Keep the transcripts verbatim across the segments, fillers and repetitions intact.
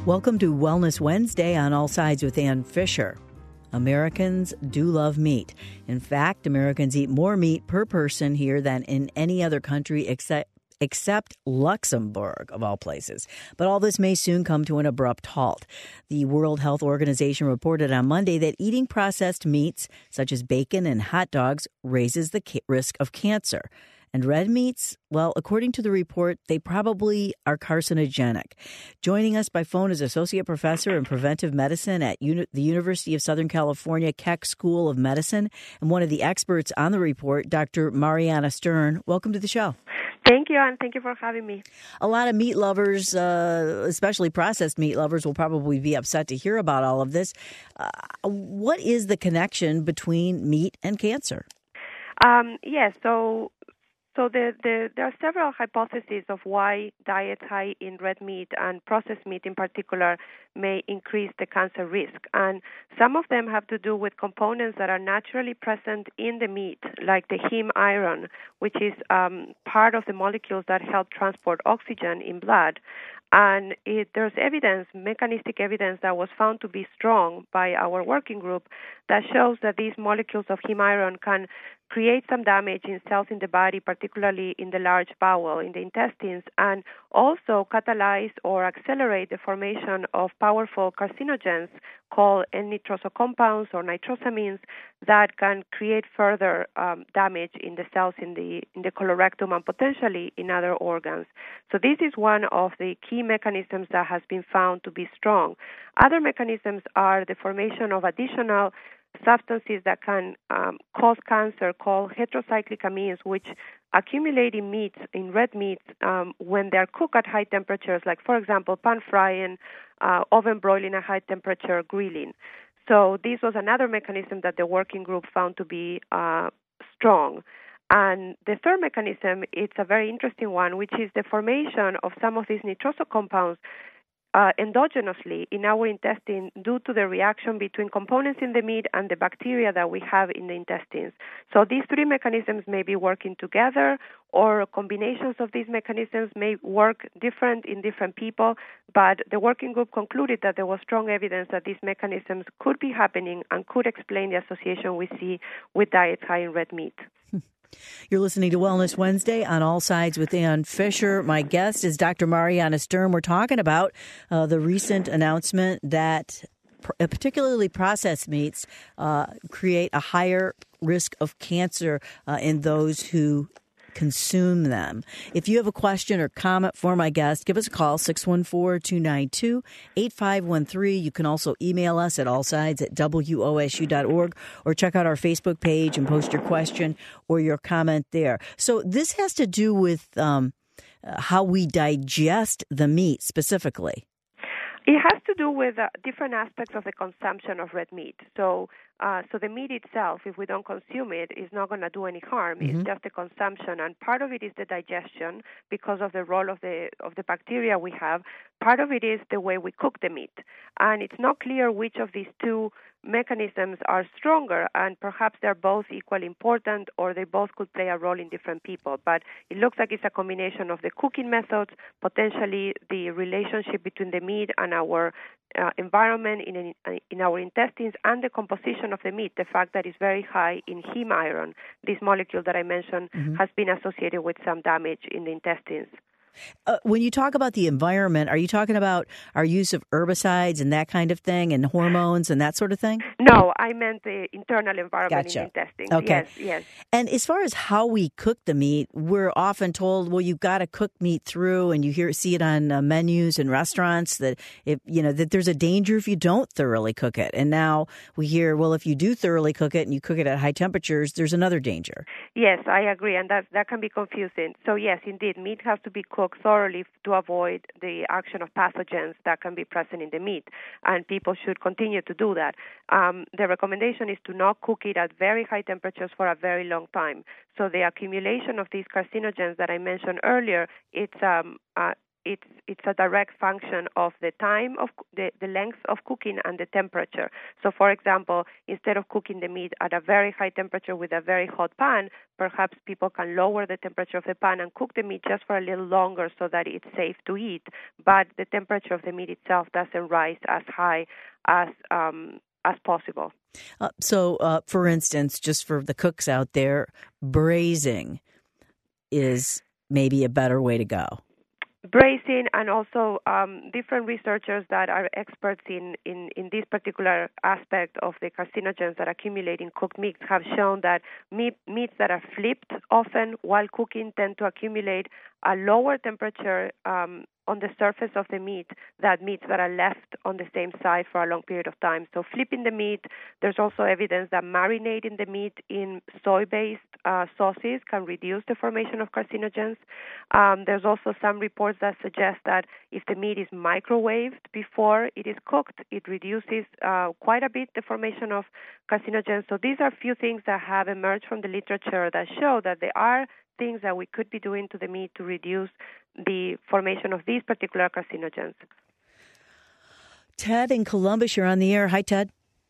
Welcome to Wellness Wednesday on All Sides with Ann Fisher. Americans do love meat. In fact, Americans eat more meat per person here than in any other country except except Luxembourg, of all places. But all this may soon come to an abrupt halt. The World Health Organization reported on Monday that eating processed meats, such as bacon and hot dogs, raises the risk of cancer. And red meats, well, according to the report, they probably are carcinogenic. Joining us by phone is Associate Professor in Preventive Medicine at Uni- the University of Southern California Keck School of Medicine and one of the experts on the report, Doctor Mariana Stern. Welcome to the show. Thank you, and thank you for having me. A lot of meat lovers, uh, especially processed meat lovers, will probably be upset to hear about all of this. Uh, what is the connection between meat and cancer? Um, yes, so so the, the, there are several hypotheses of why diets high in red meat and processed meat in particular may increase the cancer risk. And some of them have to do with components that are naturally present in the meat, like the heme iron, which is um, part of the molecules that help transport oxygen in blood. And it, there's evidence, mechanistic evidence, that was found to be strong by our working group that shows that these molecules of heme iron can create some damage in cells in the body, particularly in the large bowel, in the intestines, and also catalyze or accelerate the formation of powerful carcinogens called N-nitroso compounds or nitrosamines that can create further um, damage in the cells in the in the colorectum and potentially in other organs. So this is one of the key mechanisms that has been found to be strong. Other mechanisms are the formation of additional substances that can um, cause cancer called heterocyclic amines, which accumulate in meats, in red meats, um, when they're cooked at high temperatures, like, for example, pan frying, uh, oven broiling at high temperature, grilling. So this was another mechanism that the working group found to be uh, strong. And the third mechanism, it's a very interesting one, which is the formation of some of these nitroso compounds Uh, endogenously in our intestine due to the reaction between components in the meat and the bacteria that we have in the intestines. So these three mechanisms may be working together, or combinations of these mechanisms may work different in different people, but the working group concluded that there was strong evidence that these mechanisms could be happening and could explain the association we see with diets high in red meat. You're listening to Wellness Wednesday on All Sides with Ann Fisher. My guest is Doctor Mariana Stern. We're talking about uh, the recent announcement that pr- particularly processed meats uh, create a higher risk of cancer uh, in those who consume them. If you have a question or comment for my guest, give us a call, six one four, two nine two, eight five one three. You can also email us at allsides at W O S U dot org or check out our Facebook page and post your question or your comment there. So this has to do with um, how we digest the meat specifically. It has to do with uh, different aspects of the consumption of red meat. So uh, so the meat itself, if we don't consume it, is not going to do any harm. Mm-hmm. It's just the consumption. And part of it is the digestion because of the role of the of the bacteria we have. Part of it is the way we cook the meat. And it's not clear which of these two mechanisms are stronger, and perhaps they're both equally important, or they both could play a role in different people. But it looks like it's a combination of the cooking methods, potentially the relationship between the meat and our uh, environment in, in our intestines, and the composition of the meat, the fact that it's very high in heme iron. This molecule that I mentioned mm-hmm. has been associated with some damage in the intestines. Uh, when you talk about the environment, are you talking about our use of herbicides and that kind of thing, and hormones and that sort of thing? No, I meant the internal environment gotcha. in the intestines. Okay. Yes, yes. And as far as how we cook the meat, we're often told, well, you've got to cook meat through, and you hear see it on uh, menus in restaurants that if you know that there's a danger if you don't thoroughly cook it. And now we hear, well, if you do thoroughly cook it and you cook it at high temperatures, there's another danger. Yes, I agree, and that that can be confusing. So yes, indeed, meat has to be cooked thoroughly to avoid the action of pathogens that can be present in the meat, and people should continue to do that. Um, the recommendation is to not cook it at very high temperatures for a very long time. So the accumulation of these carcinogens that I mentioned earlier, it's um, uh, it's it's a direct function of the time of the, the length of cooking and the temperature. So, for example, instead of cooking the meat at a very high temperature with a very hot pan, perhaps people can lower the temperature of the pan and cook the meat just for a little longer so that it's safe to eat. But the temperature of the meat itself doesn't rise as high as um, as possible. Uh, so, uh, for instance, just for the cooks out there, braising is maybe a better way to go. Braising, and also um, different researchers that are experts in, in, in this particular aspect of the carcinogens that accumulate in cooked meats have shown that meat, meats that are flipped often while cooking tend to accumulate a lower temperature um, on the surface of the meat than meats that are left on the same side for a long period of time. So flipping the meat, there's also evidence that marinating the meat in soy-based uh, sauces can reduce the formation of carcinogens. Um, there's also some reports that suggest that if the meat is microwaved before it is cooked, it reduces uh, quite a bit the formation of carcinogens. So these are a few things that have emerged from the literature that show that there are things that we could be doing to the meat to reduce the formation of these particular carcinogens. Ted in Columbus, you're on the air. Hi, Ted.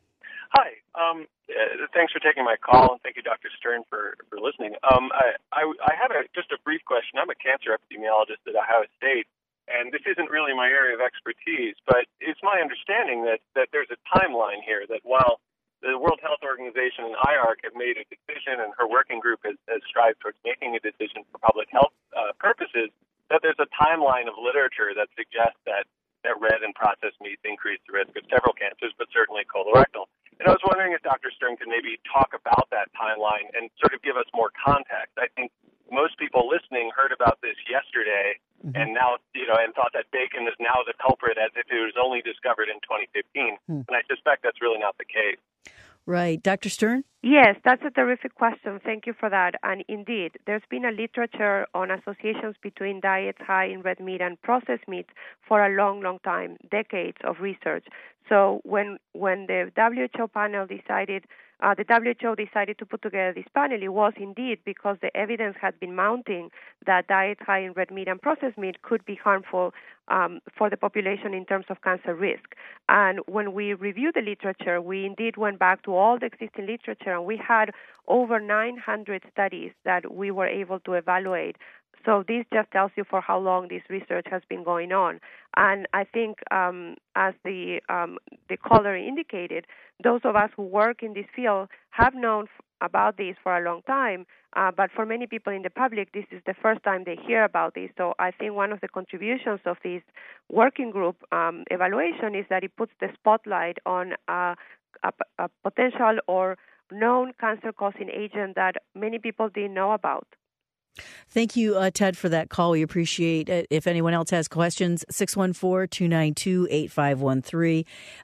Hi. Um, uh, thanks for taking my call, and thank you, Doctor Stern, for, for listening. Um, I, I, I had a, just a brief question. I'm a cancer epidemiologist at Ohio State, and this isn't really my area of expertise, but it's my understanding that, that there's a timeline here, that while the World Health Organization and I A R C have made a decision, and her working group has, has strived towards making a decision for public health uh, purposes, that there's a timeline of literature that suggests that, that red and processed meats increase the risk of several cancers, but certainly colorectal. And I was wondering if Doctor Stern could maybe talk about that timeline and sort of give us more context. I think most people listening heard about this yesterday, mm-hmm. and now, you know, and thought that bacon is now the culprit as if it was only discovered in twenty fifteen. Mm. And I suspect that's really not the case. Right. Doctor Stern? Yes, that's a terrific question. Thank you for that. And indeed, there's been a literature on associations between diets high in red meat and processed meats for a long, long time, decades of research. So when when the W H O panel decided, uh, the W H O decided to put together this panel, it was indeed because the evidence had been mounting that diets high in red meat and processed meat could be harmful um, for the population in terms of cancer risk. And when we reviewed the literature, we indeed went back to all the existing literature, and we had over nine hundred studies that we were able to evaluate. So this just tells you for how long this research has been going on. And I think, um, as the um, the caller indicated, those of us who work in this field have known f- about this for a long time. Uh, but for many people in the public, this is the first time they hear about this. So I think one of the contributions of this working group um, evaluation is that it puts the spotlight on uh, a, a potential or known cancer-causing agent that many people didn't know about. Thank you, uh, Ted, for that call. We appreciate it. If anyone else has questions, six one four, two nine two, eight five one three.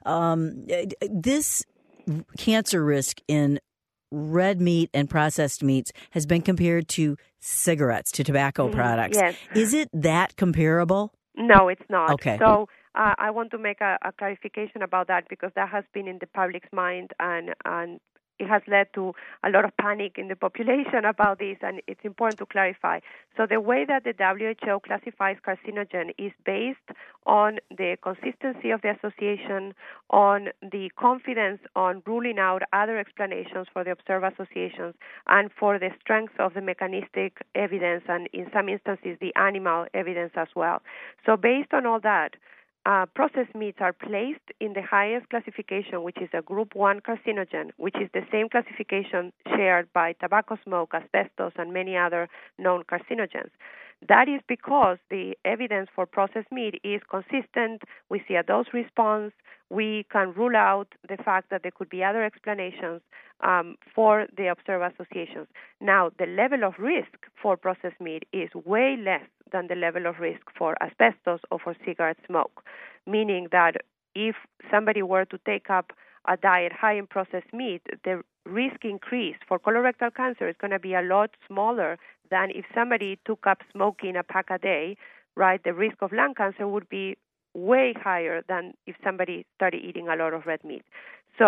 Um, this cancer risk in red meat and processed meats has been compared to cigarettes, to tobacco mm-hmm. products. Yes. Is it that comparable? No, it's not. Okay. So uh, I want to make a, a clarification about that, because that has been in the public's mind, and, and it has led to a lot of panic in the population about this, and it's important to clarify. So the way that the W H O classifies carcinogen is based on the consistency of the association, on the confidence on ruling out other explanations for the observed associations, and for the strength of the mechanistic evidence, and in some instances the animal evidence as well. So based on all that, Uh, processed meats are placed in the highest classification, which is a group one carcinogen, which is the same classification shared by tobacco smoke, asbestos, and many other known carcinogens. That is because the evidence for processed meat is consistent. We see a dose response. We can rule out the fact that there could be other explanations um, for the observed associations. Now, the level of risk for processed meat is way less than the level of risk for asbestos or for cigarette smoke, meaning that if somebody were to take up a diet high in processed meat, the risk increase for colorectal cancer is going to be a lot smaller than if somebody took up smoking a pack a day, right? The risk of lung cancer would be way higher than if somebody started eating a lot of red meat. So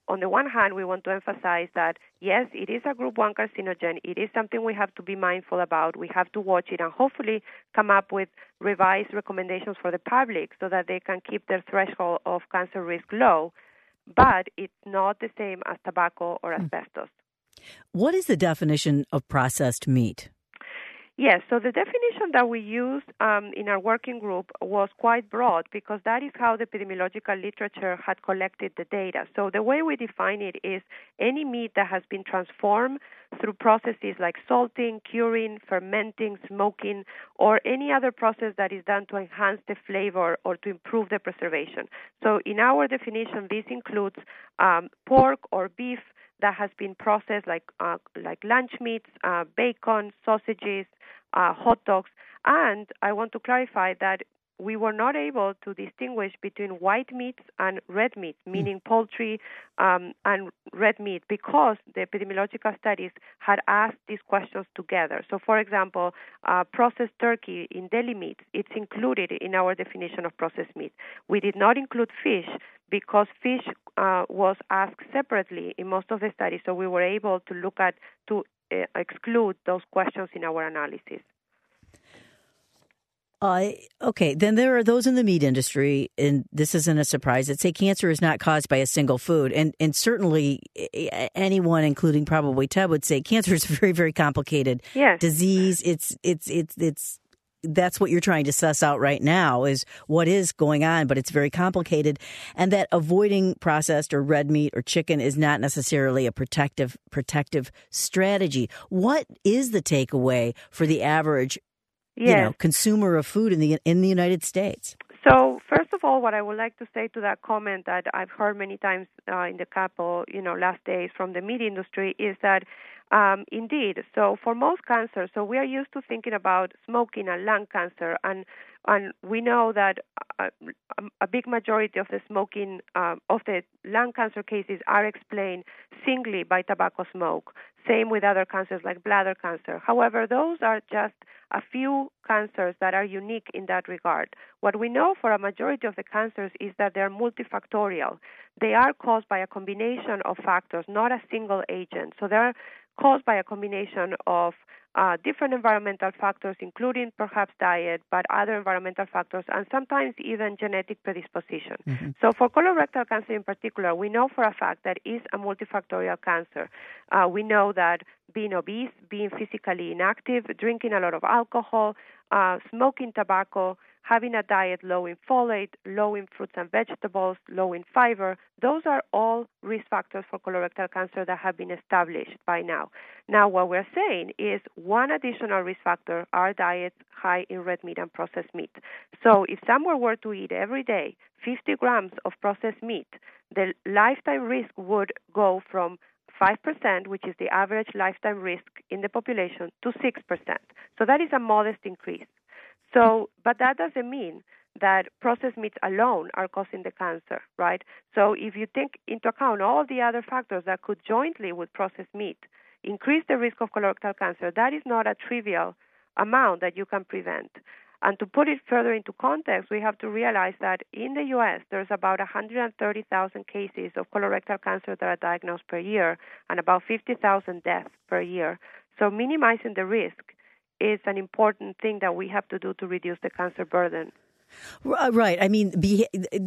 on the one hand, we want to emphasize that, yes, it is a group one carcinogen. It is something we have to be mindful about. We have to watch it and hopefully come up with revised recommendations for the public so that they can keep their threshold of cancer risk low. But it's not the same as tobacco or asbestos. What is the definition of processed meat? Yes, so the definition that we used um, in our working group was quite broad because that is how the epidemiological literature had collected the data. So the way we define it is any meat that has been transformed through processes like salting, curing, fermenting, smoking, or any other process that is done to enhance the flavor or to improve the preservation. So in our definition, this includes um, pork or beef that has been processed like uh, like lunch meats, uh, bacon, sausages, uh, hot dogs. And I want to clarify that we were not able to distinguish between white meats and red meat, meaning mm. poultry um, and red meat, because the epidemiological studies had asked these questions together. So, for example, uh, processed turkey in deli meats, it's included in our definition of processed meat. We did not include fish because fish uh, was asked separately in most of the studies, so we were able to look at, to uh, exclude those questions in our analysis. Uh, okay, then there are those in the meat industry, and this isn't a surprise, that say cancer is not caused by a single food. And and certainly anyone, including probably Ted, would say cancer is a very, very complicated yes. disease. It's it's it's it's that's what you're trying to suss out right now is what is going on, but it's very complicated. And that avoiding processed or red meat or chicken is not necessarily a protective protective strategy. What is the takeaway for the average Yes. you know, consumer of food in the in the United States? So, first of all, what I would like to say to that comment that I've heard many times uh, in the couple, you know, last days from the meat industry is that, um, indeed, so for most cancers, so we are used to thinking about smoking and lung cancer, and and we know that a, a big majority of the smoking, uh, of the lung cancer cases are explained singly by tobacco smoke. Same with other cancers like bladder cancer. However, those are just a few cancers that are unique in that regard. What we know for a majority of the cancers is that they're multifactorial. They are caused by a combination of factors, not a single agent. So they're caused by a combination of uh, different environmental factors, including perhaps diet, but other environmental factors, and sometimes even genetic predisposition. Mm-hmm. So for colorectal cancer in particular, we know for a fact that it is a multifactorial cancer. Uh, we know that being obese, being physically inactive, drinking a lot of alcohol, uh, smoking tobacco, having a diet low in folate, low in fruits and vegetables, low in fiber, those are all risk factors for colorectal cancer that have been established by now. Now, what we're saying is one additional risk factor are diets high in red meat and processed meat. So if someone were to eat every day fifty grams of processed meat, the lifetime risk would go from five percent, which is the average lifetime risk in the population, to six percent. So that is a modest increase. So, but that doesn't mean that processed meats alone are causing the cancer, right? So if you take into account all the other factors that could jointly with processed meat increase the risk of colorectal cancer, that is not a trivial amount that you can prevent. And to put it further into context, we have to realize that in the U S, there's about one hundred thirty thousand cases of colorectal cancer that are diagnosed per year and about fifty thousand deaths per year. So minimizing the risk is an important thing that we have to do to reduce the cancer burden. Right. I mean, be,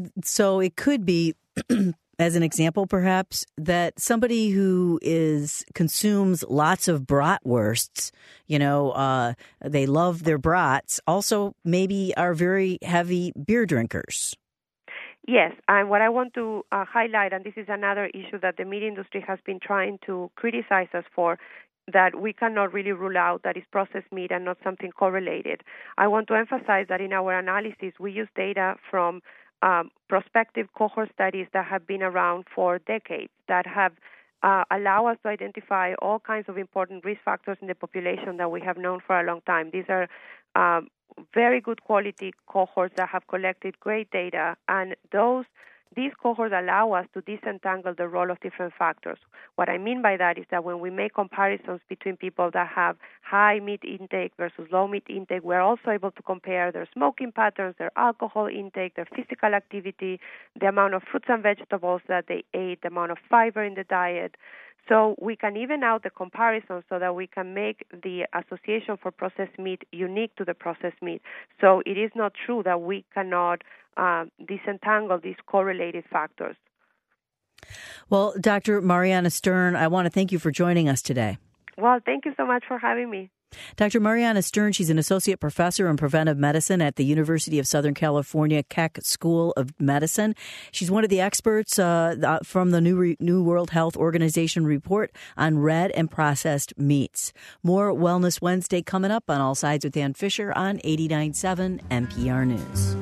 so it could be, as an example, perhaps, that somebody who is consumes lots of bratwursts, you know, uh, they love their brats, also maybe are very heavy beer drinkers. Yes, and what I want to uh, highlight, and this is another issue that the meat industry has been trying to criticize us for, that we cannot really rule out that it's processed meat and not something correlated. I want to emphasize that in our analysis, we use data from um, prospective cohort studies that have been around for decades, that have uh, allowed us to identify all kinds of important risk factors in the population that we have known for a long time. These are um, very good quality cohorts that have collected great data, and those these cohorts allow us to disentangle the role of different factors. What I mean by that is that when we make comparisons between people that have high meat intake versus low meat intake, we're also able to compare their smoking patterns, their alcohol intake, their physical activity, the amount of fruits and vegetables that they ate, the amount of fiber in the diet. So we can even out the comparison so that we can make the association for processed meat unique to the processed meat. So it is not true that we cannot uh, disentangle these correlated factors. Well, Doctor Mariana Stern, I want to thank you for joining us today. Well, thank you so much for having me. Doctor Mariana Stern, she's an associate professor in preventive medicine at the University of Southern California Keck School of Medicine. She's one of the experts uh, from the New, Re- New World Health Organization report on red and processed meats. More Wellness Wednesday coming up on All Sides with Ann Fisher on eighty-nine point seven N P R News.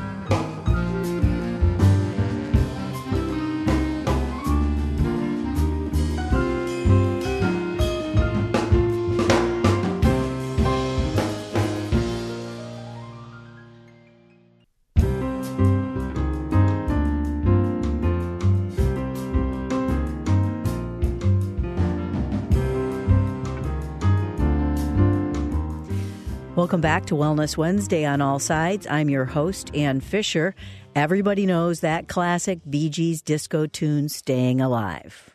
Welcome back to Wellness Wednesday on All Sides. I'm your host, Ann Fisher. Everybody knows that classic Bee Gees disco tune, Staying Alive.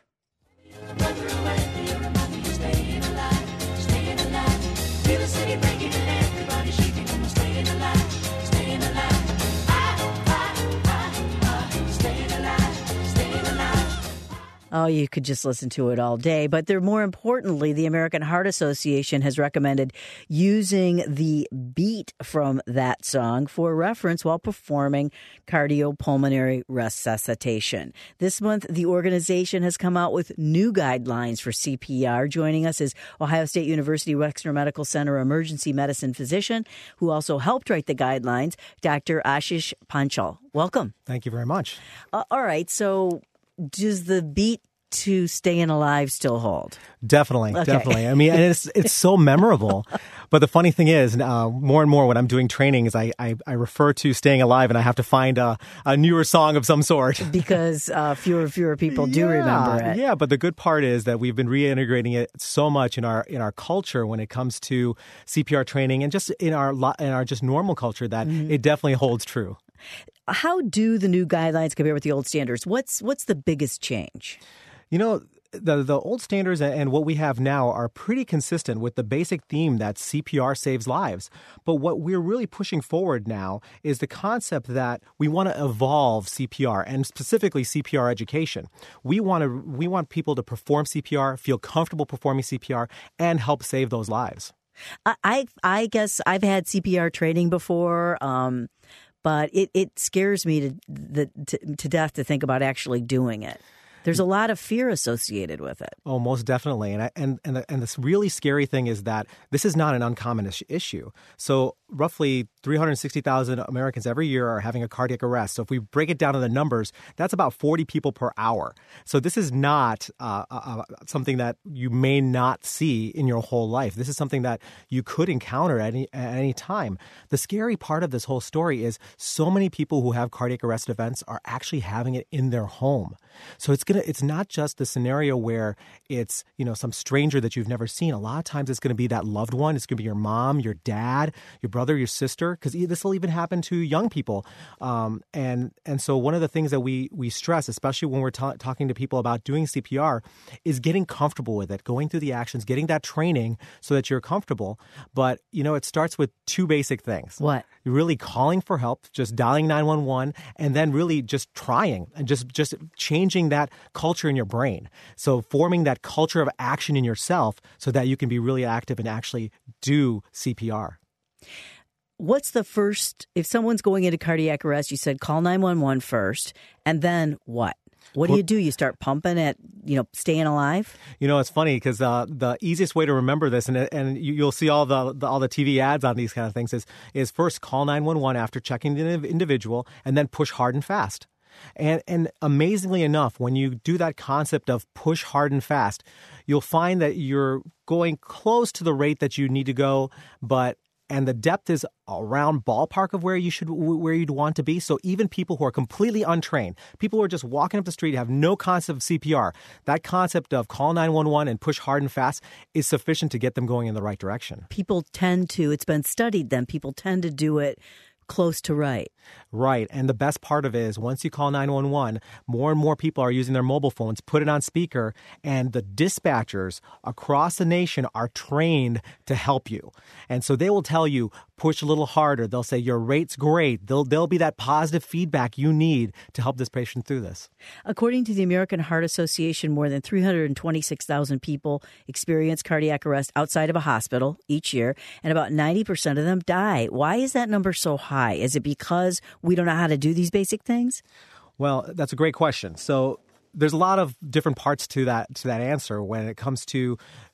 Oh, you could just listen to it all day. But there, more importantly, the American Heart Association has recommended using the beat from that song for reference while performing cardiopulmonary resuscitation. This month, the organization has come out with new guidelines for C P R. Joining us is Ohio State University Wexner Medical Center emergency medicine physician who also helped write the guidelines, Doctor Ashish Panchal. Welcome. Thank you very much. Uh, all right. So does the beat to Staying Alive still hold? Definitely, okay. definitely. I mean, and it's it's so memorable. But the funny thing is, uh, more and more when I'm doing training is I, I, I refer to Staying Alive and I have to find a, a newer song of some sort. Because uh, fewer and fewer people do yeah, remember it. Yeah, but the good part is that we've been reintegrating it so much in our in our culture when it comes to C P R training and just in our in our just normal culture that mm-hmm. it definitely holds true. How do the new guidelines compare with the old standards? What's what's the biggest change? You know, the the old standards and what we have now are pretty consistent with the basic theme that C P R saves lives. But what we're really pushing forward now is the concept that we want to evolve C P R and specifically C P R education. We want to we want people to perform C P R, feel comfortable performing C P R, and help save those lives. I I guess I've had C P R training before. Um, But it, it scares me to, the, to to death to think about actually doing it. There's a lot of fear associated with it. Oh, most definitely. And I, and and the, and this really scary thing is that this is not an uncommon is- issue. So roughly three hundred sixty thousand Americans every year are having a cardiac arrest. So if we break it down to the numbers, that's about forty people per hour. So this is not uh, uh, something that you may not see in your whole life. This is something that you could encounter at any, at any time. The scary part of this whole story is so many people who have cardiac arrest events are actually having it in their home. So it's gonna it's not just the scenario where it's, you know, some stranger that you've never seen. A lot of times it's going to be that loved one. It's going to be your mom, your dad, your brother, your sister, because this will even happen to young people. Um, and and so one of the things that we we stress, especially when we're ta- talking to people about doing C P R, is getting comfortable with it, going through the actions, getting that training so that you're comfortable. But, you know, it starts with two basic things. What? You're really calling for help, just dialing nine one one, and then really just trying and just, just changing that culture in your brain. So forming that culture of action in yourself so that you can be really active and actually do C P R. What's the first, if someone's going into cardiac arrest, you said call nine one one first, and then what? What do you do? You start pumping at, you know, Staying Alive? You know, it's funny because uh, the easiest way to remember this, and and you, you'll see all the, the all the T V ads on these kind of things, is is first call nine one one after checking the individual, and then push hard and fast. And and amazingly enough, when you do that concept of push hard and fast, you'll find that you're going close to the rate that you need to go, but and the depth is around ballpark of where you should where you'd want to be. So even people who are completely untrained, people who are just walking up the street, have no concept of C P R, that concept of call nine one one and push hard and fast is sufficient to get them going in the right direction. People tend to, it's been studied then, people tend to do it close to right. Right. And the best part of it is once you call nine one one, more and more people are using their mobile phones, put it on speaker, and the dispatchers across the nation are trained to help you. And so they will tell you, push a little harder. They'll say, your rate's great. They'll, they'll be that positive feedback you need to help this patient through this. According to the American Heart Association, more than three hundred twenty-six thousand people experience cardiac arrest outside of a hospital each year, and about ninety percent of them die. Why is that number so high? Is it because we don't know how to do these basic things? Well, that's a great question. So there's a lot of different parts to that to that answer when it comes to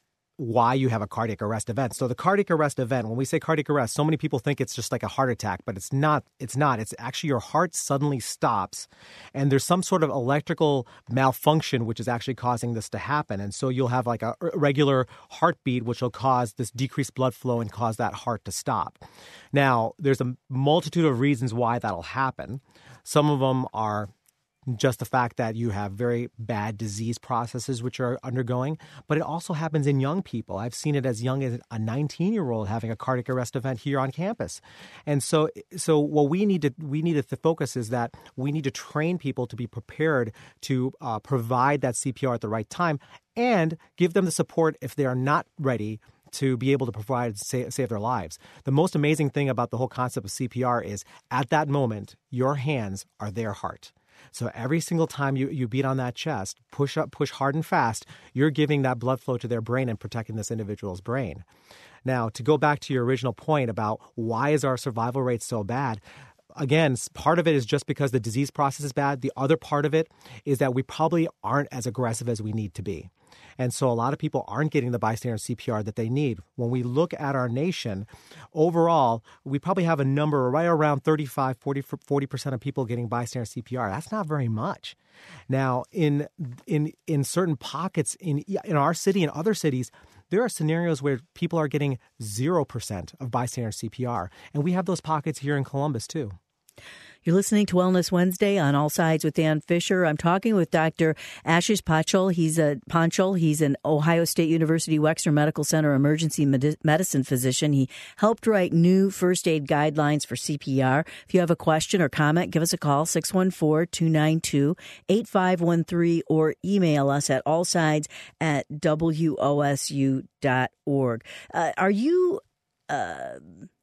why you have a cardiac arrest event. So the cardiac arrest event, when we say cardiac arrest, so many people think it's just like a heart attack, but it's not. It's not. It's actually your heart suddenly stops, and there's some sort of electrical malfunction which is actually causing this to happen. And so you'll have like a regular heartbeat, which will cause this decreased blood flow and cause that heart to stop. Now, there's a multitude of reasons why that'll happen. Some of them are just the fact that you have very bad disease processes which are undergoing, but it also happens in young people. I've seen it as young as a nineteen-year-old having a cardiac arrest event here on campus. And so so what we need to we need to focus is that we need to train people to be prepared to uh, provide that C P R at the right time and give them the support if they are not ready to be able to provide, save, save their lives. The most amazing thing about the whole concept of C P R is at that moment, your hands are their heart. So every single time you, you beat on that chest, push up, push hard and fast, you're giving that blood flow to their brain and protecting this individual's brain. Now, to go back to your original point about why is our survival rate so bad, again, part of it is just because the disease process is bad. The other part of it is that we probably aren't as aggressive as we need to be. And so a lot of people aren't getting the bystander C P R that they need. When we look at our nation, overall, we probably have a number right around thirty-five, forty, forty percent of people getting bystander C P R. That's not very much. Now, in in in certain pockets in in our city and other cities, there are scenarios where people are getting zero percent of bystander C P R. And we have those pockets here in Columbus, too. You're listening to Wellness Wednesday on All Sides with Dan Fisher. I'm talking with Doctor Ashish Panchal. He's a Panchal. He's an Ohio State University Wexner Medical Center emergency med- medicine physician. He helped write new first aid guidelines for C P R. If you have a question or comment, give us a call, six one four, two nine two, eight five one three, or email us at allsides at W O S U dot org. Uh, are you... Uh,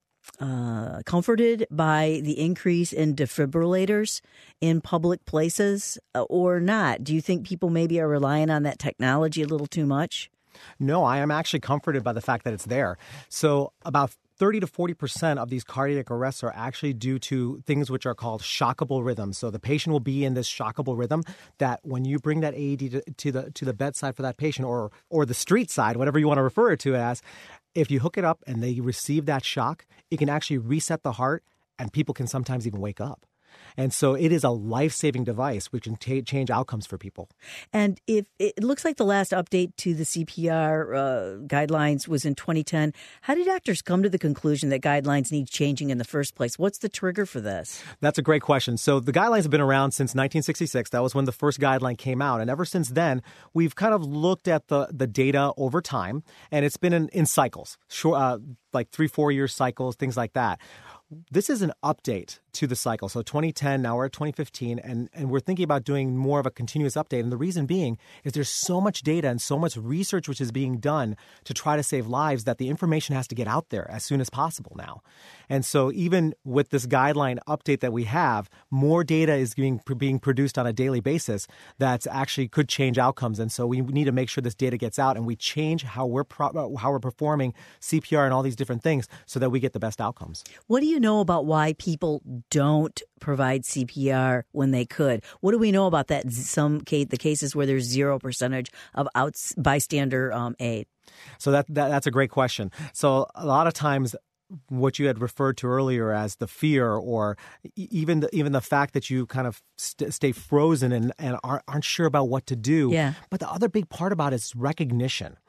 Uh, comforted by the increase in defibrillators in public places uh, or not? Do you think people maybe are relying on that technology a little too much? No, I am actually comforted by the fact that it's there. So about thirty to forty percent of these cardiac arrests are actually due to things which are called shockable rhythms. So the patient will be in this shockable rhythm that when you bring that A E D to, to the to the bedside for that patient or or the street side, whatever you want to refer it to it as, if you hook it up and they receive that shock, it can actually reset the heart and people can sometimes even wake up. And so it is a life-saving device which can t- change outcomes for people. And if it looks like the last update to the C P R uh, guidelines was in twenty ten, how did doctors come to the conclusion that guidelines need changing in the first place? What's the trigger for this? That's a great question. So the guidelines have been around since nineteen sixty-six. That was when the first guideline came out. And ever since then, we've kind of looked at the, the data over time, and it's been in, in cycles, short, uh, like three, four-year cycles, things like that. This is an update to the cycle. So twenty ten, now we're at twenty fifteen, and, and we're thinking about doing more of a continuous update. And the reason being is there's so much data and so much research which is being done to try to save lives that the information has to get out there as soon as possible now. And so even with this guideline update that we have, more data is being, being produced on a daily basis that actually could change outcomes. And so we need to make sure this data gets out and we change how we're pro- how we're performing C P R and all these different things so that we get the best outcomes. What do you know about why people don't provide C P R when they could? What do we know about that? Some case, the cases where there's zero percentage of outs, bystander um, aid. So that, that that's a great question. So a lot of times, what you had referred to earlier as the fear, or even the, even the fact that you kind of st- stay frozen and, and aren't, aren't sure about what to do. Yeah. But the other big part about it is recognition.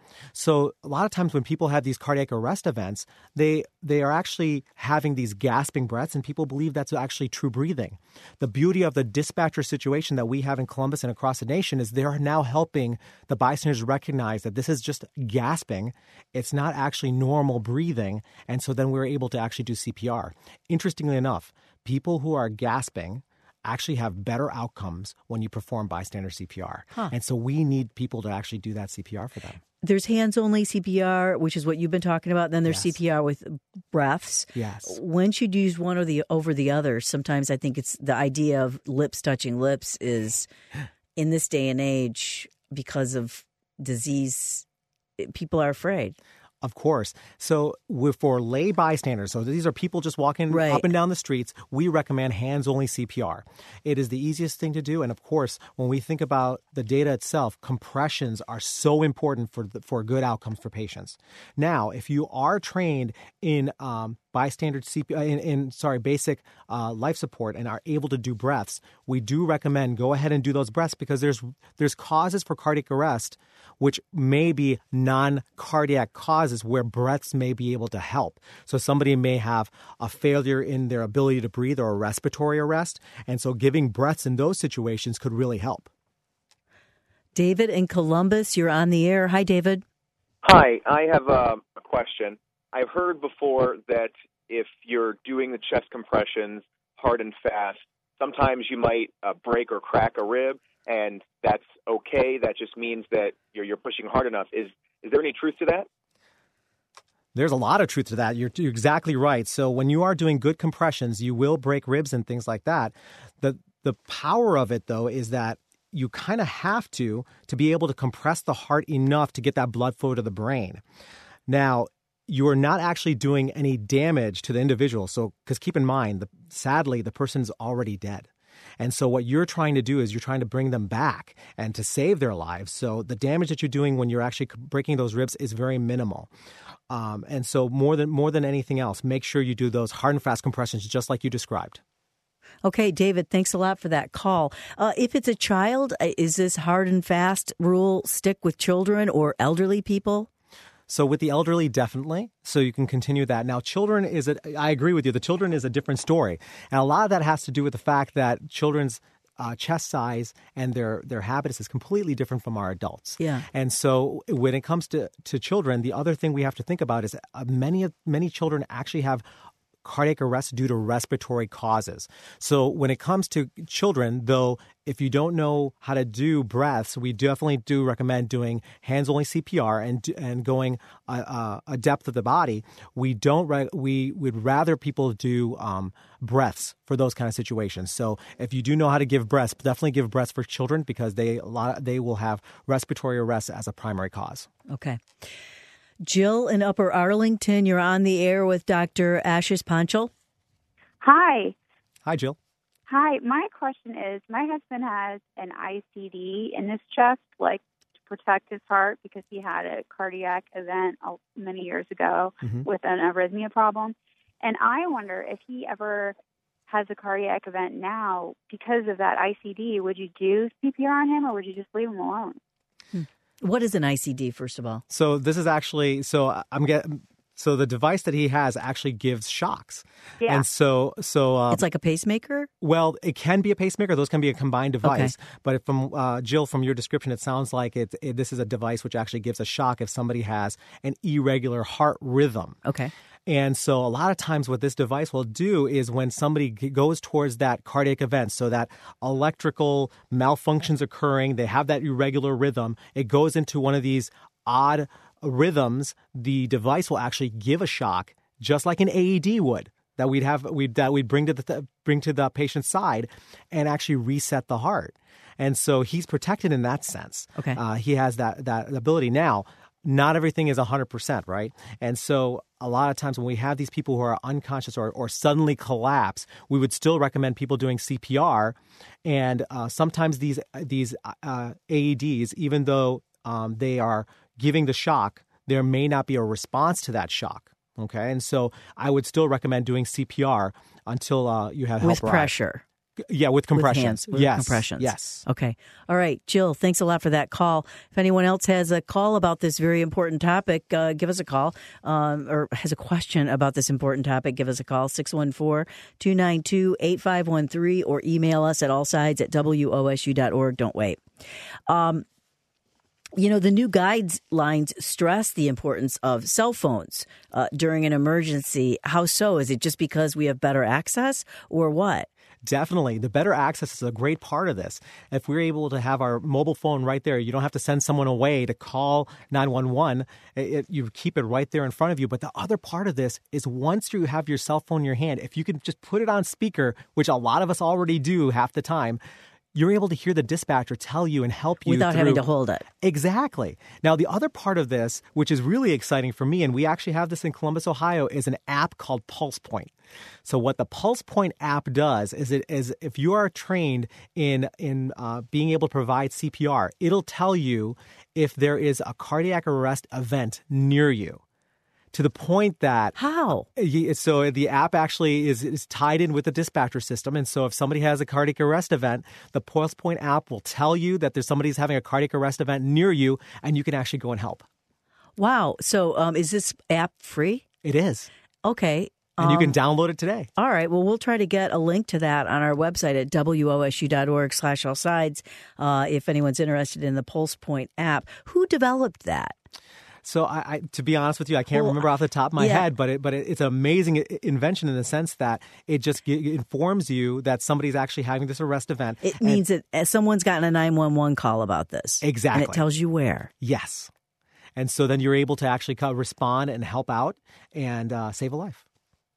So a lot of times when people have these cardiac arrest events, they they are actually having these gasping breaths, and people believe that's actually true breathing. The beauty of the dispatcher situation that we have in Columbus and across the nation is they're now helping the bystanders recognize that this is just gasping. It's not actually normal breathing, and so then we're able to actually do C P R. Interestingly enough, people who are gasping actually have better outcomes when you perform bystander C P R. Huh. And so we need people to actually do that C P R for them. There's hands-only C P R, which is what you've been talking about. Then there's yes. C P R with breaths. Yes. When should you use one or the over the other? Sometimes I think it's the idea of lips touching lips is, in this day and age, because of disease, people are afraid. Of course. So for lay bystanders, so these are people just walking right. up and down the streets, we recommend hands-only C P R. It is the easiest thing to do. And of course, when we think about the data itself, compressions are so important for the, for good outcomes for patients. Now, if you are trained in um, bystander C P R, in, in sorry, basic uh, life support and are able to do breaths, we do recommend go ahead and do those breaths because there's there's causes for cardiac arrest which may be non-cardiac causes where breaths may be able to help. So somebody may have a failure in their ability to breathe or a respiratory arrest, and so giving breaths in those situations could really help. David in Columbus, you're on the air. Hi, David. Hi, I have a, a question. I've heard before that if you're doing the chest compressions hard and fast, sometimes you might uh, break or crack a rib, and that's okay. That just means that you're you're pushing hard enough. Is is there any truth to that? There's a lot of truth to that. You're, you're exactly right. So when you are doing good compressions, you will break ribs and things like that. The the power of it, though, is that you kind of have to to be able to compress the heart enough to get that blood flow to the brain. Now, you are not actually doing any damage to the individual. So, because keep in mind, the, sadly, the person's already dead. And so what you're trying to do is you're trying to bring them back and to save their lives. So the damage that you're doing when you're actually breaking those ribs is very minimal. Um, and so more than more than anything else, make sure you do those hard and fast compressions just like you described. Okay, David, thanks a lot for that call. Uh, if it's a child, is this hard and fast rule stick with children or elderly people? So with the elderly, definitely. So you can continue that. Now, children is a, I agree with you. The children is a different story. And a lot of that has to do with the fact that children's uh, chest size and their, their habitus is completely different from our adults. Yeah. And so when it comes to, to children, the other thing we have to think about is uh, many, many children actually have cardiac arrest due to respiratory causes. So when it comes to children, though, if you don't know how to do breaths, we definitely do recommend doing hands-only C P R and and going a, a depth of the body. We don't. Re- we would rather people do um, breaths for those kind of situations. So if you do know how to give breaths, definitely give breaths for children because they a lot they will have respiratory arrest as a primary cause. Okay. Jill in Upper Arlington, you're on the air with Doctor Ashish Panchal. Hi. Hi, Jill. Hi. My question is, my husband has an I C D in his chest, like to protect his heart because he had a cardiac event many years ago mm-hmm. with an arrhythmia problem. And I wonder if he ever has a cardiac event now because of that I C D, would you do C P R on him or would you just leave him alone? Hmm. What is an I C D, first of all? So this is actually, so I'm getting, so the device that he has actually gives shocks. Yeah. And so, so uh, it's like a pacemaker? Well, it can be a pacemaker. Those can be a combined device. Okay. But from uh, Jill, from your description, it sounds like it, it, this is a device which actually gives a shock if somebody has an irregular heart rhythm. Okay. And so a lot of times what this device will do is when somebody goes towards that cardiac event, so that electrical malfunctions occurring, they have that irregular rhythm, it goes into one of these odd rhythms, the device will actually give a shock just like an A E D would that we'd have we'd, that we'd bring to the bring to the patient's side and actually reset the heart. And so he's protected in that sense. Okay. Uh, he has that that ability. Now, not everything is one hundred percent, right? And so a lot of times when we have these people who are unconscious or, or suddenly collapse, we would still recommend people doing C P R. And uh, sometimes these these uh, A E Ds, even though um, they are giving the shock, there may not be a response to that shock. Okay, and so I would still recommend doing C P R until uh, you have help with arrive. pressure. Yeah, with compression. With hands, with yes. compressions. Yes. Okay. All right. Jill, thanks a lot for that call. If anyone else has a call about this very important topic, uh, give us a call. Um, or has a question about this important topic, give us a call, six one four, two nine two, eight five one three, or email us at allsides at W O S U dot org. Don't wait. Um, You know, the new guidelines stress the importance of cell phones uh, during an emergency. How so? Is it just because we have better access or what? Definitely. The better access is a great part of this. If we're able to have our mobile phone right there, you don't have to send someone away to call nine one one. It, you keep it right there in front of you. But the other part of this is once you have your cell phone in your hand, if you can just put it on speaker, which a lot of us already do half the time, you're able to hear the dispatcher tell you and help you without through... having to hold it. Exactly. Now, the other part of this, which is really exciting for me, and we actually have this in Columbus, Ohio, is an app called Pulse Point. So what the Pulse Point app does is it is if you are trained in in uh, being able to provide C P R, it'll tell you if there is a cardiac arrest event near you. To the point that... How? So the app actually is, is tied in with the dispatcher system. And so if somebody has a cardiac arrest event, the Pulse Point app will tell you that there's somebody's having a cardiac arrest event near you, and you can actually go and help. Wow. So um, is this app free? It is. Okay. And you can um, download it today. All right. Well, we'll try to get a link to that on our website at W O S U dot org slash all sides uh, if anyone's interested in the Pulse Point app. Who developed that? So, I, I, to be honest with you, I can't well, remember off the top of my yeah. head, but it, but it, it's an amazing invention in the sense that it just g- informs you that somebody's actually having this arrest event. It means and, that someone's gotten a nine one one call about this. Exactly. And it tells you where. Yes. And so then you're able to actually respond and help out and uh, save a life.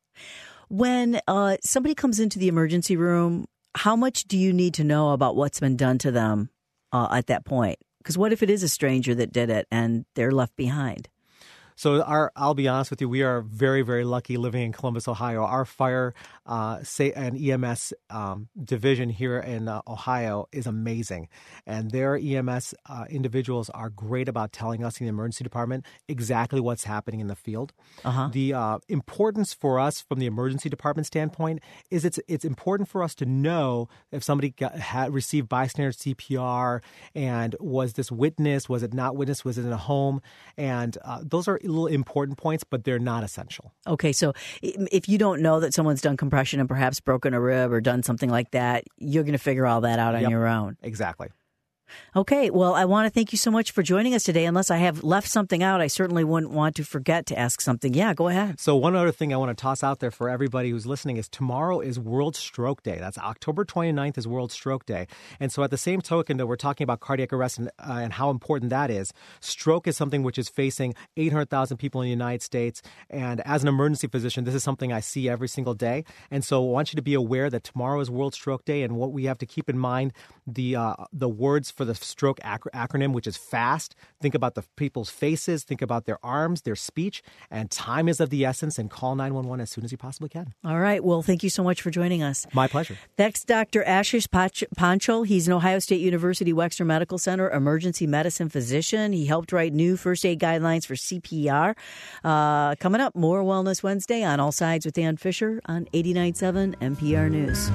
When uh, somebody comes into the emergency room, how much do you need to know about what's been done to them uh, at that point? Because what if it is a stranger that did it and they're left behind? So our, I'll be honest with you, we are very, very lucky living in Columbus, Ohio. Our fire uh, say, and E M S um, division here in uh, Ohio is amazing. And their E M S uh, individuals are great about telling us in the emergency department exactly what's happening in the field. Uh-huh. The uh, importance for us from the emergency department standpoint is it's it's important for us to know if somebody got, had received bystander C P R and was this witness, was it not witness, was it in a home? And uh, those are little important points, but they're not essential. Okay, so if you don't know that someone's done compression and perhaps broken a rib or done something like that, you're going to figure all that out on Yep. your own. Exactly. Okay, well, I want to thank you so much for joining us today. Unless I have left something out, I certainly wouldn't want to forget to ask something. Yeah, go ahead. So one other thing I want to toss out there for everybody who's listening is tomorrow is World Stroke Day. That's October twenty-ninth is World Stroke Day. And so at the same token that we're talking about cardiac arrest and, uh, and how important that is, stroke is something which is facing eight hundred thousand people in the United States. And as an emergency physician, this is something I see every single day. And so I want you to be aware that tomorrow is World Stroke Day, and what we have to keep in mind, the uh, the words for the stroke ac- acronym, which is FAST. Think about the people's faces, think about their arms, their speech, and time is of the essence, and call nine one one as soon as you possibly can. All right. Well, thank you so much for joining us. My pleasure. That's Doctor Ashish Panchal. He's an Ohio State University Wexner Medical Center emergency medicine physician. He helped write new first aid guidelines for C P R. Uh, coming up, more Wellness Wednesday on All Sides with Ann Fisher on eighty-nine point seven N P R News.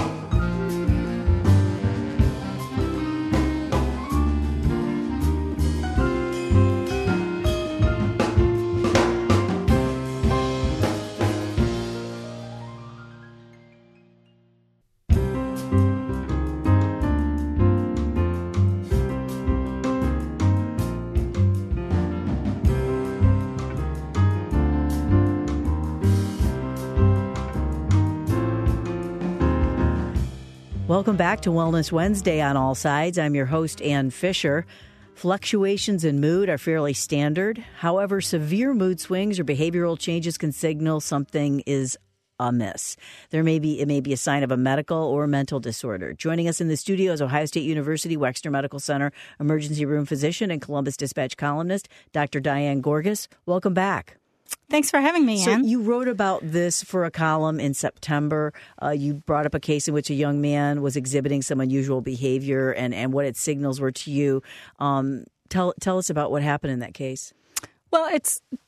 Welcome back to Wellness Wednesday on All Sides. I'm your host, Ann Fisher. Fluctuations in mood are fairly standard. However, severe mood swings or behavioral changes can signal something is amiss. There may be it may be a sign of a medical or mental disorder. Joining us in the studio is Ohio State University Wexner Medical Center emergency room physician and Columbus Dispatch columnist, Doctor Diane Gorgas. Welcome back. Thanks for having me, Ann. So you wrote about this for a column in September. Uh, you brought up a case in which a young man was exhibiting some unusual behavior and, and what its signals were to you. Um, tell tell us about what happened in that case. Well, it's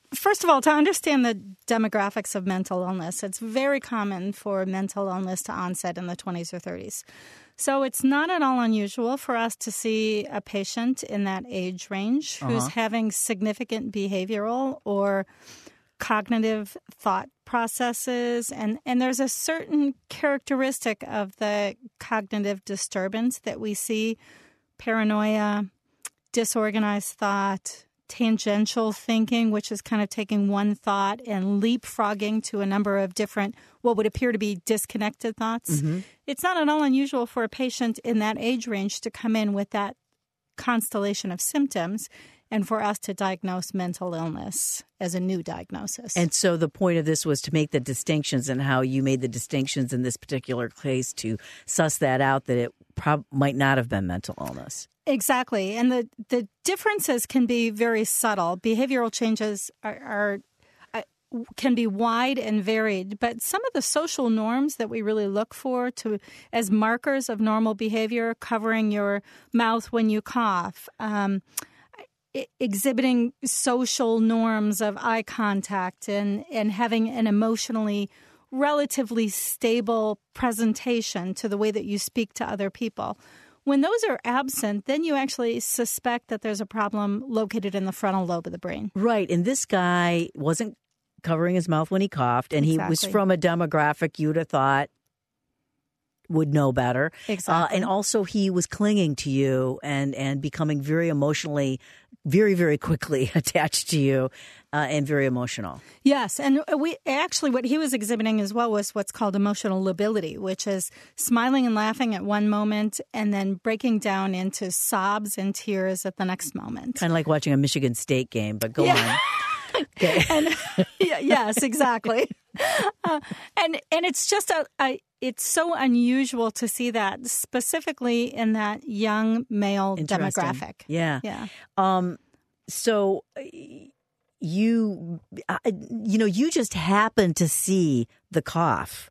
first of all, to understand the demographics of mental illness, it's very common for mental illness to onset in the twenties or thirties. So it's not at all unusual for us to see a patient in that age range who's uh-huh. having significant behavioral or cognitive thought processes. And, and there's a certain characteristic of the cognitive disturbance that we see: paranoia, disorganized thought, tangential thinking, which is kind of taking one thought and leapfrogging to a number of different, what would appear to be disconnected thoughts. Mm-hmm. It's not at all unusual for a patient in that age range to come in with that constellation of symptoms and for us to diagnose mental illness as a new diagnosis. And so the point of this was to make the distinctions, and how you made the distinctions in this particular case to suss that out, that it prob- might not have been mental illness. Exactly. And the, the differences can be very subtle. Behavioral changes are, are uh, can be wide and varied, but some of the social norms that we really look for to as markers of normal behavior: covering your mouth when you cough, um, exhibiting social norms of eye contact, and, and having an emotionally relatively stable presentation to the way that you speak to other people. When those are absent, then you actually suspect that there's a problem located in the frontal lobe of the brain. Right. And this guy wasn't covering his mouth when he coughed, and exactly. he was from a demographic you'd have thought would know better. Exactly. Uh, and also he was clinging to you and, and becoming very emotionally, very, very quickly attached to you uh, and very emotional. Yes. And we actually, what he was exhibiting as well was what's called emotional lability, which is smiling and laughing at one moment and then breaking down into sobs and tears at the next moment. Kind of like watching a Michigan State game, but go yeah. on. Okay. and, yeah, yes, exactly. Uh, and and it's just a, a it's so unusual to see that, specifically in that young male demographic. Yeah, yeah. Um, so you uh, you know you just happened to see the cough.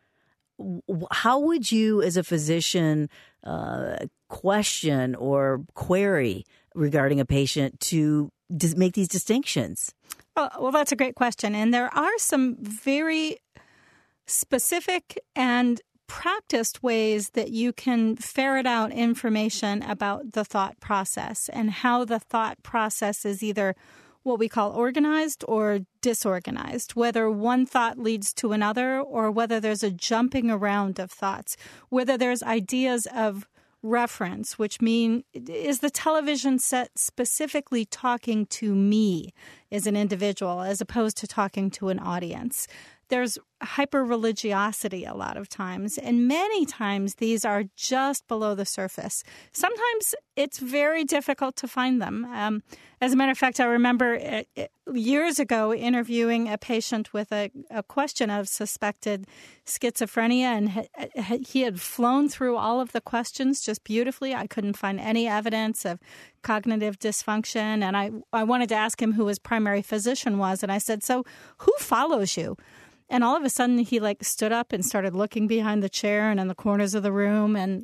How would you, as a physician, uh, question or query regarding a patient to make these distinctions? Oh, well, that's a great question. And there are some very specific and practiced ways that you can ferret out information about the thought process and how the thought process is either what we call organized or disorganized, whether one thought leads to another or whether there's a jumping around of thoughts, whether there's ideas of reference, which mean, is the television set specifically talking to me as an individual as opposed to talking to an audience? There's hyper-religiosity a lot of times, and many times these are just below the surface. Sometimes it's very difficult to find them. Um, as a matter of fact, I remember it, it, years ago interviewing a patient with a, a question of suspected schizophrenia, and ha, ha, he had flown through all of the questions just beautifully. I couldn't find any evidence of cognitive dysfunction, and I, I wanted to ask him who his primary physician was, and I said, so who follows you? And all of a sudden, he like stood up and started looking behind the chair and in the corners of the room. And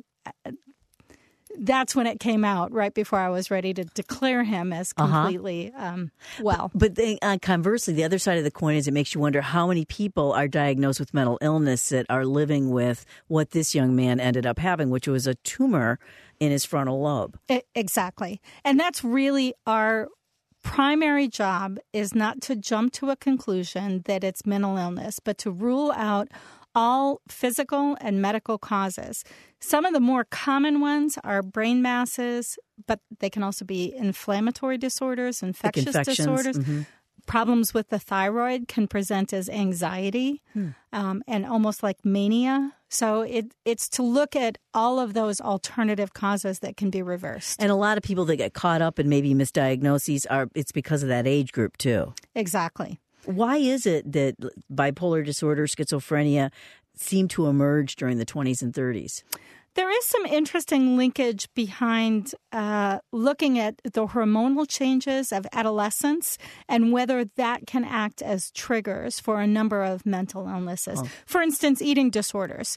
that's when it came out, right before I was ready to declare him as completely uh-huh. um, well. But, but they, uh, conversely, the other side of the coin is it makes you wonder how many people are diagnosed with mental illness that are living with what this young man ended up having, which was a tumor in his frontal lobe. It, exactly. And that's really our primary job, is not to jump to a conclusion that it's mental illness, but to rule out all physical and medical causes. Some of the more common ones are brain masses, but they can also be inflammatory disorders, infectious like disorders. Mm-hmm. Problems with the thyroid can present as anxiety hmm. um, and almost like mania. So it, it's to look at all of those alternative causes that can be reversed. And a lot of people that get caught up in maybe misdiagnoses, are it's because of that age group too. Exactly. Why is it that bipolar disorder, schizophrenia seem to emerge during the twenties and thirties? There is some interesting linkage behind uh, looking at the hormonal changes of adolescence and whether that can act as triggers for a number of mental illnesses. Oh. For instance, eating disorders.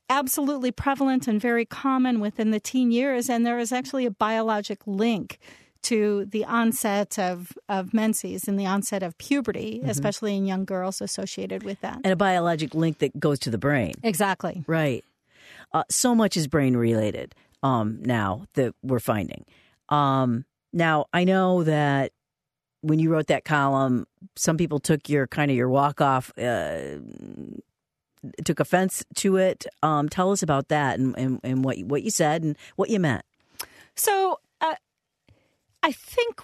Absolutely prevalent and very common within the teen years, and there is actually a biologic link to the onset of, of menses and the onset of puberty, mm-hmm. especially in young girls associated with that. And a biologic link that goes to the brain. Exactly. Right. Uh, so much is brain related um, now that we're finding. Um, now, I know that when you wrote that column, some people took your kind of your walk off, uh, took offense to it. Um, tell us about that and, and, and what, what you said and what you meant. So uh, I think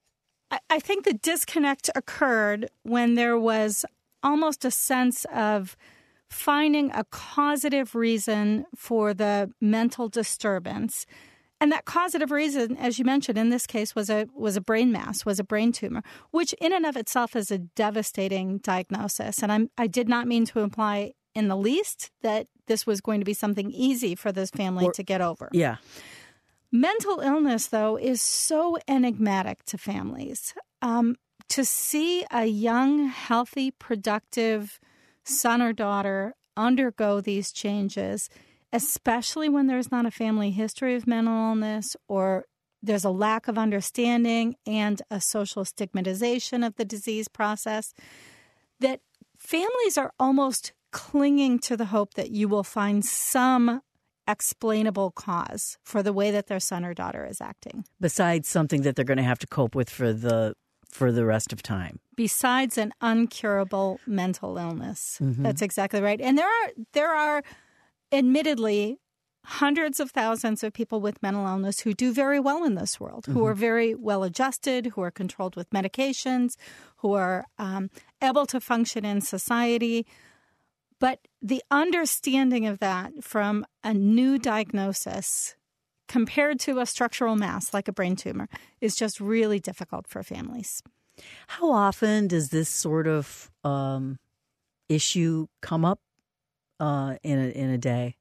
I think the disconnect occurred when there was almost a sense of finding a causative reason for the mental disturbance. And that causative reason, as you mentioned, in this case was a was a brain mass, was a brain tumor, which in and of itself is a devastating diagnosis. And I'm, I did not mean to imply in the least that this was going to be something easy for this family or, to get over. Yeah. Mental illness, though, is so enigmatic to families. Um, to see a young, healthy, productive son or daughter undergo these changes, especially when there's not a family history of mental illness or there's a lack of understanding and a social stigmatization of the disease process, that families are almost clinging to the hope that you will find some explainable cause for the way that their son or daughter is acting. Besides something that they're going to have to cope with for the for the rest of time. Besides an uncurable mental illness. Mm-hmm. That's exactly right. And there are there are admittedly hundreds of thousands of people with mental illness who do very well in this world, mm-hmm. who are very well adjusted, who are controlled with medications, who are um, able to function in society. But the understanding of that from a new diagnosis compared to a structural mass like a brain tumor is just really difficult for families. How often does this sort of um, issue come up uh, in a, in a day?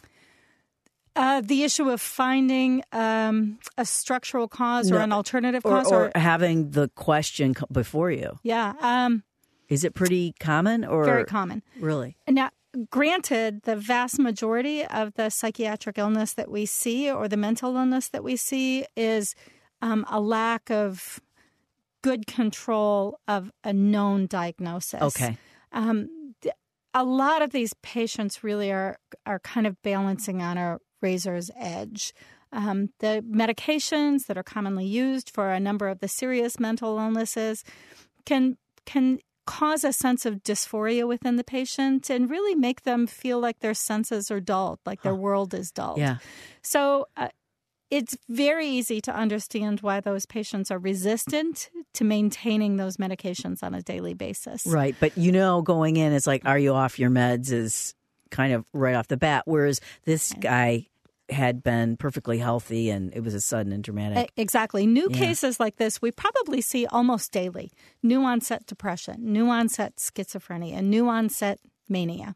Uh, the issue of finding um, a structural cause no, or an alternative or, cause? Or, or having the question before you. Yeah. Um, Is it pretty common? Or Very common. Really? Now, granted, the vast majority of the psychiatric illness that we see or the mental illness that we see is um, a lack of good control of a known diagnosis. Okay. Um, a lot of these patients really are are kind of balancing on a razor's edge. Um, the medications that are commonly used for a number of the serious mental illnesses can can cause a sense of dysphoria within the patient and really make them feel like their senses are dulled, like huh. their world is dulled. Yeah. So uh, it's very easy to understand why those patients are resistant to maintaining those medications on a daily basis. Right. But, you know, going in, it's like, are you off your meds is kind of right off the bat. Whereas this guy had been perfectly healthy and it was a sudden and dramatic. Exactly. New yeah. cases like this, we probably see almost daily. New onset depression, new onset schizophrenia, new onset mania.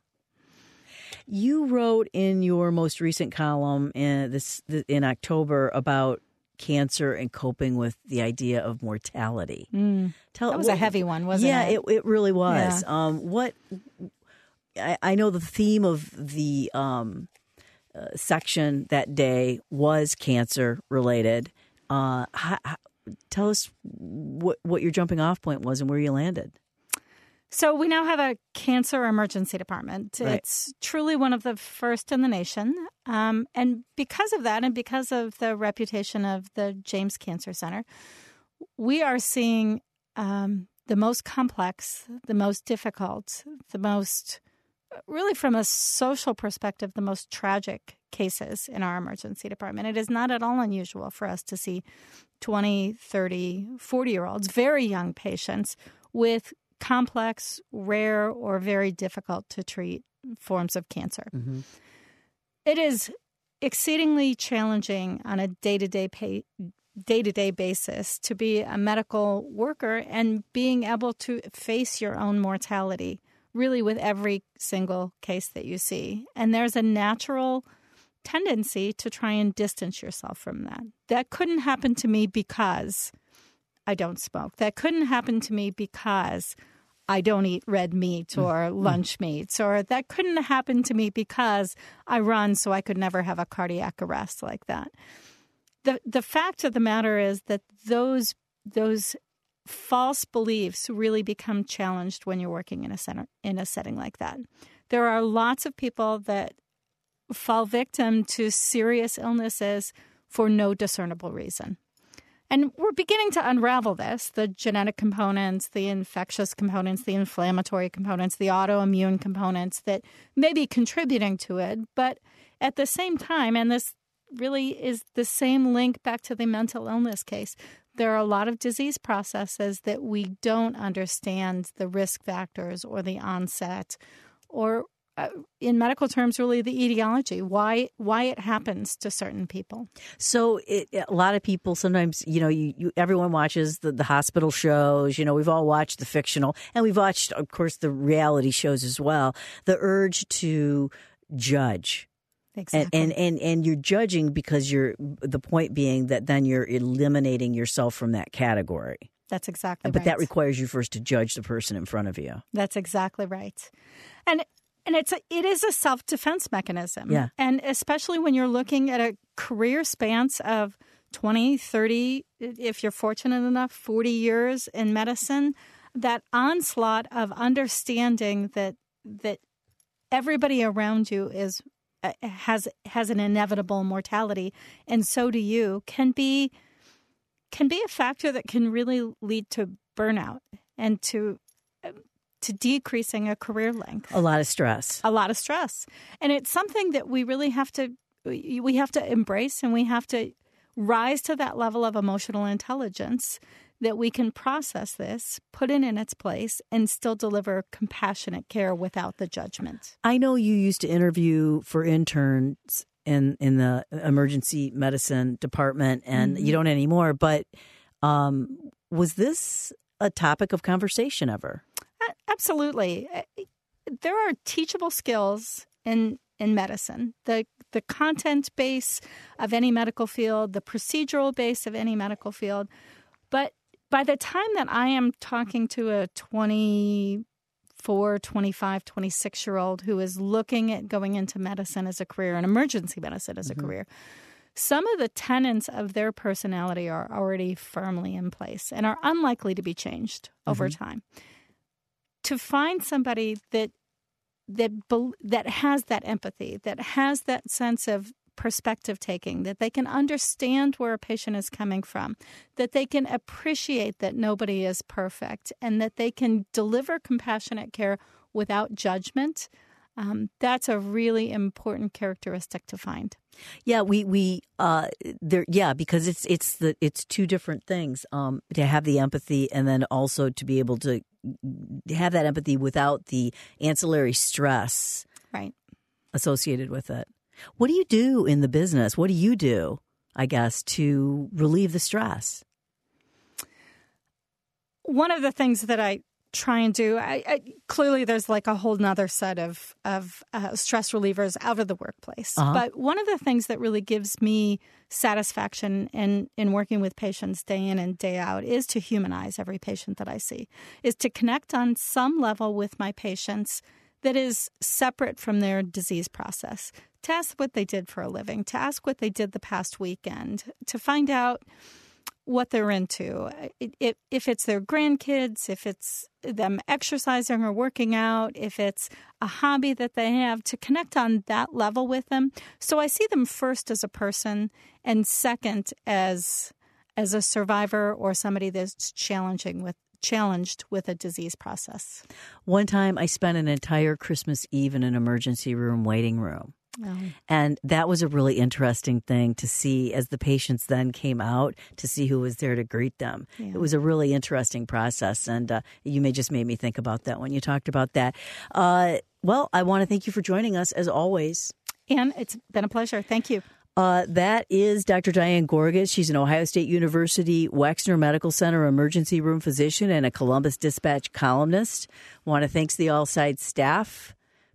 You wrote in your most recent column in this in October about cancer and coping with the idea of mortality. Mm. Tell, that was what, a heavy one, wasn't yeah, it? Yeah, it, it really was. Yeah. Um, what I, I know the theme of the um, uh, section that day was cancer related. Uh, how, how, tell us what what your jumping off point was and where you landed. So we now have a cancer emergency department. Right. It's truly one of the first in the nation. Um, and because of that and because of the reputation of the James Cancer Center, we are seeing um, the most complex, the most difficult, the most, really from a social perspective, the most tragic cases in our emergency department. It is not at all unusual for us to see twenty, thirty, forty-year-olds, very young patients with complex, rare, or very difficult to treat forms of cancer. Mm-hmm. It is exceedingly challenging on a day-to-day pay, day-to-day basis to be a medical worker and being able to face your own mortality really with every single case that you see. And there's a natural tendency to try and distance yourself from that. That couldn't happen to me because I don't smoke. That couldn't happen to me because I don't eat red meat or mm. lunch meats. Or that couldn't happen to me because I run so I could never have a cardiac arrest like that. the the fact of the matter is that those those false beliefs really become challenged when you're working in a center in a setting like that. There are lots of people that fall victim to serious illnesses for no discernible reason. And we're beginning to unravel this, the genetic components, the infectious components, the inflammatory components, the autoimmune components that may be contributing to it. But at the same time, and this really is the same link back to the mental illness case, there are a lot of disease processes that we don't understand the risk factors or the onset or Uh, in medical terms, really the etiology, why why it happens to certain people. So it, a lot of people sometimes, you know, you, you everyone watches the, the hospital shows. You know, we've all watched the fictional, and we've watched, of course, the reality shows as well. The urge to judge. Exactly. And, and, and, and you're judging because you're, the point being that then you're eliminating yourself from that category. That's exactly but right. But that requires you first to judge the person in front of you. That's exactly right. And And it's a, it is a self-defense mechanism. Yeah. And especially when you're looking at a career span of twenty, thirty, if you're fortunate enough, forty years in medicine, that onslaught of understanding that that everybody around you is uh, has has an inevitable mortality, and so do you, can be can be a factor that can really lead to burnout and to to decreasing a career length. A lot of stress. A lot of stress. And it's something that we really have to we have to embrace, and we have to rise to that level of emotional intelligence that we can process this, put it in its place, and still deliver compassionate care without the judgment. I know you used to interview for interns in, in the emergency medicine department, and mm-hmm. you don't anymore, but um, was this a topic of conversation ever? Absolutely. There are teachable skills in in medicine. The the content base of any medical field, the procedural base of any medical field. But by the time that I am talking to a twenty-four, twenty-five, twenty-six-year-old who is looking at going into medicine as a career, and emergency medicine as a mm-hmm. career, some of the tenets of their personality are already firmly in place and are unlikely to be changed mm-hmm. over time. To find somebody that that that has that empathy, that has that sense of perspective taking, that they can understand where a patient is coming from, that they can appreciate that nobody is perfect, and that they can deliver compassionate care without judgment. Um, that's a really important characteristic to find. Yeah, we we uh, there. Yeah, because it's it's the it's two different things. Um, to have the empathy, and then also to be able to have that empathy without the ancillary stress, right, associated with it. What do you do in the business? What do you do, I guess, to relieve the stress? One of the things that I try and do, I, I, clearly there's like a whole nother set of, of uh, stress relievers out of the workplace. Uh-huh. But one of the things that really gives me satisfaction in, in working with patients day in and day out is to humanize every patient that I see, is to connect on some level with my patients that is separate from their disease process, to ask what they did for a living, to ask what they did the past weekend, to find out what they're into, if, if it's their grandkids, if it's them exercising or working out, if it's a hobby that they have, to connect on that level with them. So I see them first as a person, and second as as a survivor or somebody that's challenging with challenged with a disease process. One time I spent an entire Christmas Eve in an emergency room waiting room. Oh. And that was a really interesting thing to see as the patients then came out, to see who was there to greet them. Yeah. It was a really interesting process. And uh, you may just made me think about that when you talked about that. Uh, well, I want to thank you for joining us as always. Anne, it's been a pleasure. Thank you. Uh, that is Doctor Diane Gorgas. She's an Ohio State University Wexner Medical Center emergency room physician and a Columbus Dispatch columnist. Want to thank the All Sides staff.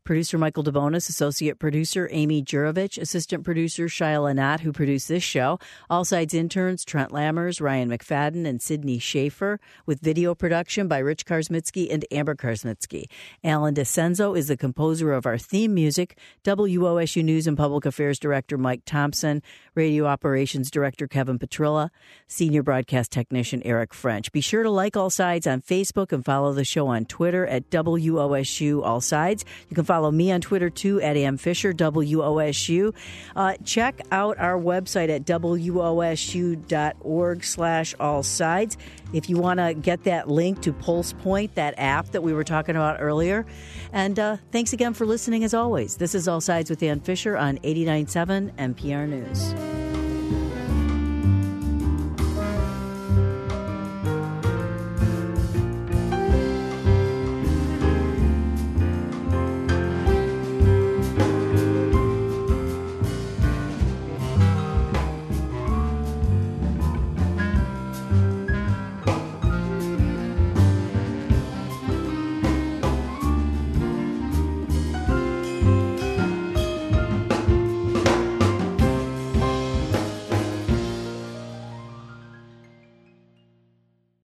Producer Michael DeBonis, associate producer Amy Jurovich, assistant producer Shia Lanat, who produced this show. All Sides interns Trent Lammers, Ryan McFadden, and Sydney Schaefer, with video production by Rich Karsmitsky and Amber Karsmitsky. Alan DeCenzo is the composer of our theme music. W O S U News and Public Affairs Director Mike Thompson, Radio Operations Director Kevin Petrilla, Senior Broadcast Technician Eric French. Be sure to like All Sides on Facebook and follow the show on Twitter at W O S U All Sides. You can follow me on Twitter too at Ann Fisher, W O S U. Uh, check out our website at W O S U dot org slash all sides. If you want to get that link to Pulse Point, that app that we were talking about earlier. And uh, thanks again for listening as always. This is All Sides with Ann Fisher on eighty-nine point seven N P R News.